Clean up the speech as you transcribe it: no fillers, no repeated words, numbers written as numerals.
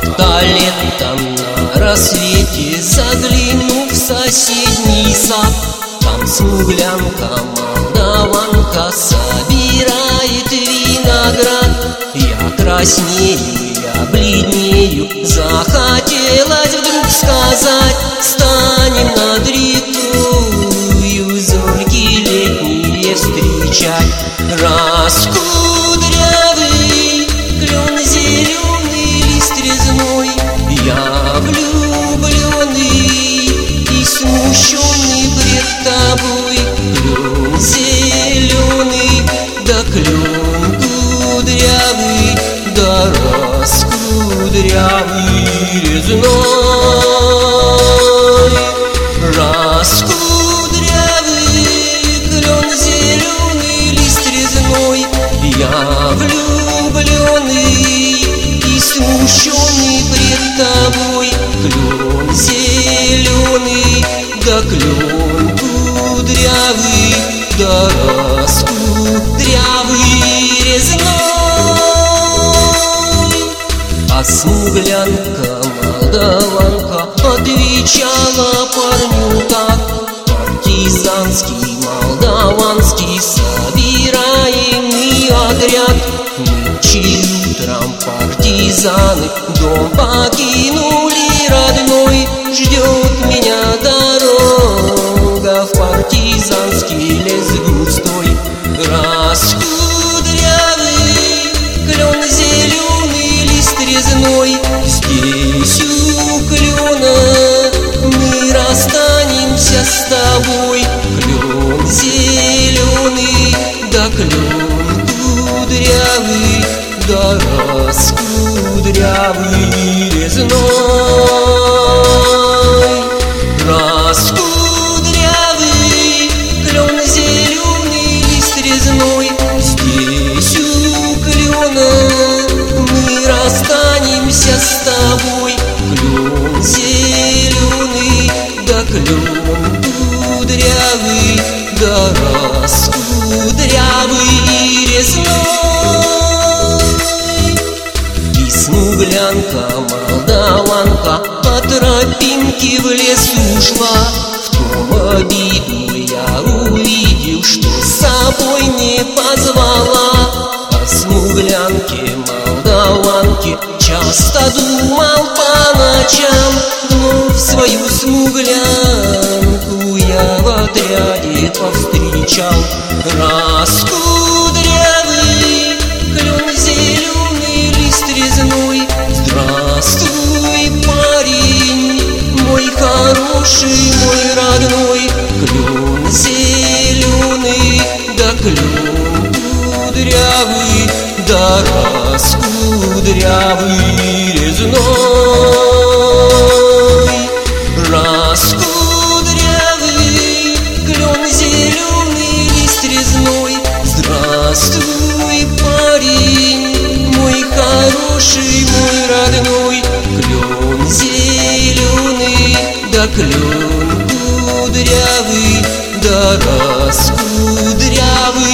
Как-то летом на рассвете, заглянув в соседний сад, там смуглянка молдаванка собирает виноград. Я краснею, я бледнею, захотелось вдруг сказать: станем над рекою зорьки летние встречать. Раскудрявый клен зеленый, лист резной, я влюбленный и смущенный пред тобой. Клен зеленый, да клен кудрявый, да раскудрявый резной. Раскудрявый клен зеленый, лист резной, я влюбленный и смущенный пред тобой. Клен зеленый, да клен кудрявый, да раскудрявый резной. А смуглянка молдаванка отвечала парню так: партизанский молдаванский собираемый отряд. Нынче утром партизаны дом покинули родной. Ждет меня дорога в партизанский лес густой. Раскудрявый клен зеленый, лист резной, здесь у клена мы расстанемся с тобой. Клен зеленый, да клен кудрявый, да раскудрявый резной. Раскудрявый клен зеленый, лист резной, здесь у клена мы расстанемся с тобой. Клен зеленый, да клен кудрявый, да раскудрявый резной. И смуглянка молдаванка по тропинке в лес ушла. В том обиду я увидел, что с собой не позвала. О смуглянке молдаванке часто думал по ночам, вновь свою смуглянку я в отряде повстречал. Раскудрявый клен зеленый, лист резной, здравствуй, парень, мой хороший, мой родной. Клен зеленый, да клен кудрявый, да раскудрявый резной. Раскудрявый клен зеленый, лист резной, здравствуй, парень, мой хороший, мой родной. Клен зеленый, да клен кудрявый, да раскудрявый